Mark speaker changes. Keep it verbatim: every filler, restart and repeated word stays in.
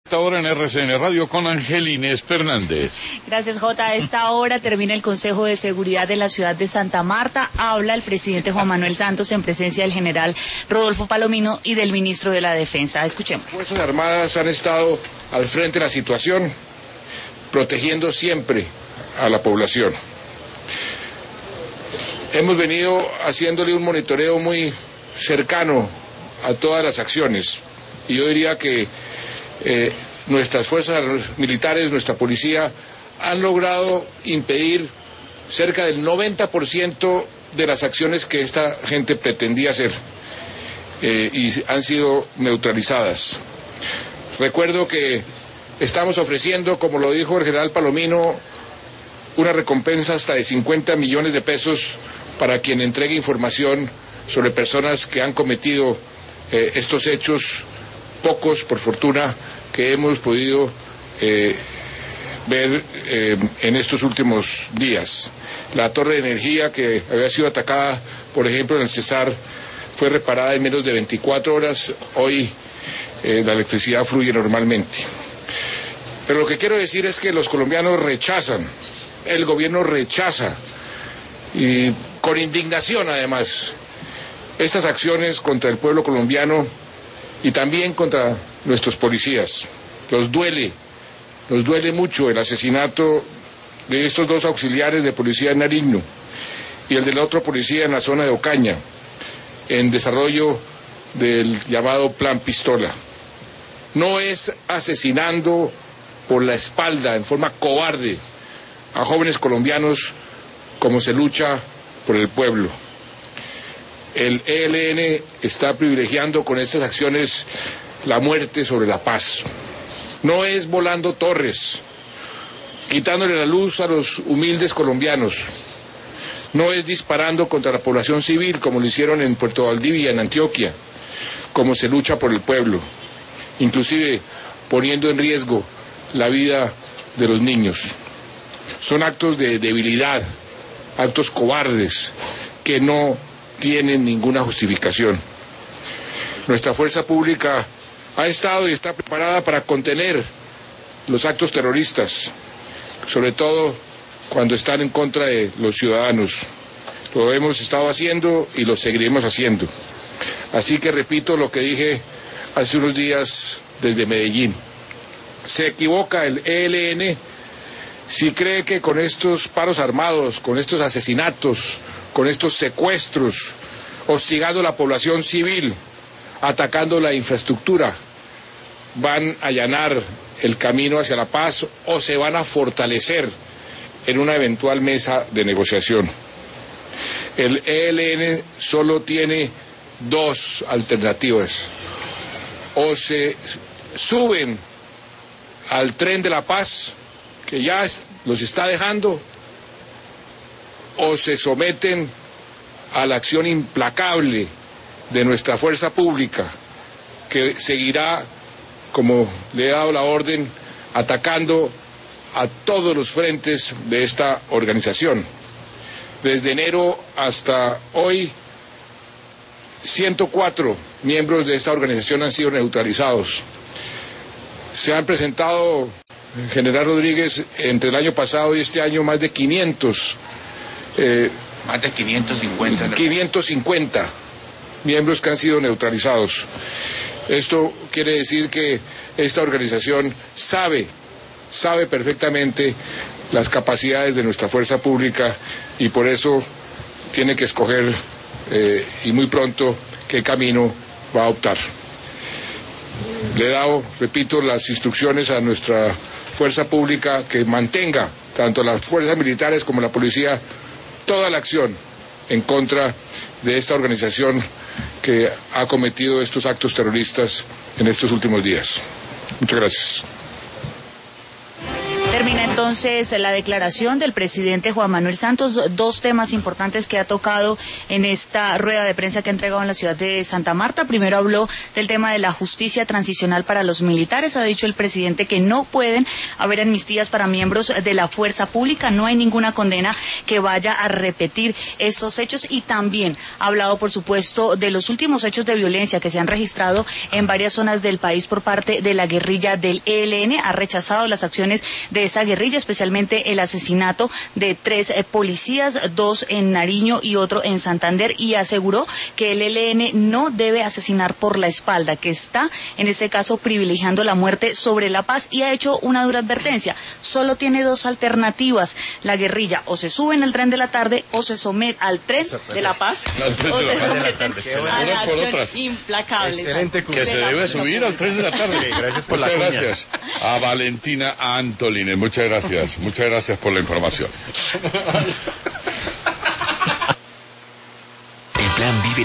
Speaker 1: Ahora en R C N Radio con Angelines Fernández.
Speaker 2: Gracias, Jota. A esta hora termina el Consejo de Seguridad de la ciudad de Santa Marta. Habla el presidente Juan Manuel Santos en presencia del general Rodolfo Palomino y del ministro de la Defensa. Escuchemos.
Speaker 3: Las Fuerzas Armadas han estado al frente de la situación, protegiendo siempre a la población. Hemos venido haciéndole un monitoreo muy cercano a todas las acciones y yo diría que Eh, nuestras fuerzas militares, nuestra policía, han logrado impedir cerca del noventa por ciento de las acciones que esta gente pretendía hacer eh, y han sido neutralizadas. Recuerdo que estamos ofreciendo, como lo dijo el general Palomino, una recompensa hasta de cincuenta millones de pesos para quien entregue información sobre personas que han cometido eh, estos hechos, pocos por fortuna, que hemos podido eh, ver eh, en estos últimos días. La torre de energía que había sido atacada, por ejemplo, en el Cesar, fue reparada en menos de veinticuatro horas. Hoy eh, la electricidad fluye normalmente. Pero lo que quiero decir es que los colombianos rechazan, el gobierno rechaza, y con indignación además, estas acciones contra el pueblo colombiano y también contra nuestros policías. Los duele, nos duele mucho el asesinato de estos dos auxiliares de policía en Nariño y el del otro policía en la zona de Ocaña, en desarrollo del llamado Plan Pistola. No es asesinando por la espalda, en forma cobarde, a jóvenes colombianos como se lucha por el pueblo. El E L N está privilegiando con estas acciones la muerte sobre la paz. No es volando torres, quitándole la luz a los humildes colombianos. No es disparando contra la población civil, como lo hicieron en Puerto Valdivia, en Antioquia, como se lucha por el pueblo, inclusive poniendo en riesgo la vida de los niños. Son actos de debilidad, actos cobardes, que no tienen ninguna justificación. Nuestra fuerza pública ha estado y está preparada para contener los actos terroristas, sobre todo cuando están en contra de los ciudadanos. Lo hemos estado haciendo y lo seguiremos haciendo. Así que repito lo que dije hace unos días desde Medellín. Se equivoca el E L N si cree que con estos paros armados, con estos asesinatos, con estos secuestros, hostigando a la población civil, atacando la infraestructura, van a allanar el camino hacia la paz o se van a fortalecer en una eventual mesa de negociación. El E L N solo tiene dos alternativas: o se suben al tren de la paz, que ya los está dejando, o se someten a la acción implacable de nuestra fuerza pública, que seguirá, como le he dado la orden, atacando a todos los frentes de esta organización. Desde enero hasta hoy, ciento cuatro miembros de esta organización han sido neutralizados. Se han presentado, general Rodríguez, entre el año pasado y este año más de quinientos. Eh,
Speaker 4: más de quinientos cincuenta.
Speaker 3: quinientos cincuenta miembros que han sido neutralizados. Esto quiere decir que esta organización sabe, sabe perfectamente las capacidades de nuestra fuerza pública y por eso tiene que escoger eh, y muy pronto qué camino va a optar. Le he dado, repito, las instrucciones a nuestra fuerza pública que mantenga, tanto las fuerzas militares como la policía, toda la acción en contra de esta organización que ha cometido estos actos terroristas en estos últimos días. Muchas gracias.
Speaker 2: Termina entonces la declaración del presidente Juan Manuel Santos, dos temas importantes que ha tocado en esta rueda de prensa que ha entregado en la ciudad de Santa Marta. Primero habló del tema de la justicia transicional para los militares. Ha dicho el presidente que no pueden haber amnistías para miembros de la fuerza pública, no hay ninguna condena que vaya a repetir estos hechos, y también ha hablado, por supuesto, de los últimos hechos de violencia que se han registrado en varias zonas del país por parte de la guerrilla del E L N. Ha rechazado las acciones de esa guerrilla, especialmente el asesinato de tres eh, policías, dos en Nariño y otro en Santander, y aseguró que el E L N no debe asesinar por la espalda, que está en este caso privilegiando la muerte sobre la paz, y ha hecho una dura advertencia. Solo tiene dos alternativas la guerrilla: o se suben al tren de la tarde o se someten al tren de la paz, o se someten a la acción implacable.
Speaker 1: Excelente, que se debe subir al tren de la tarde. Gracias por la cuña. Muchas gracias a Valentina Antolini. Muchas gracias, muchas gracias por la información.
Speaker 5: El plan Vive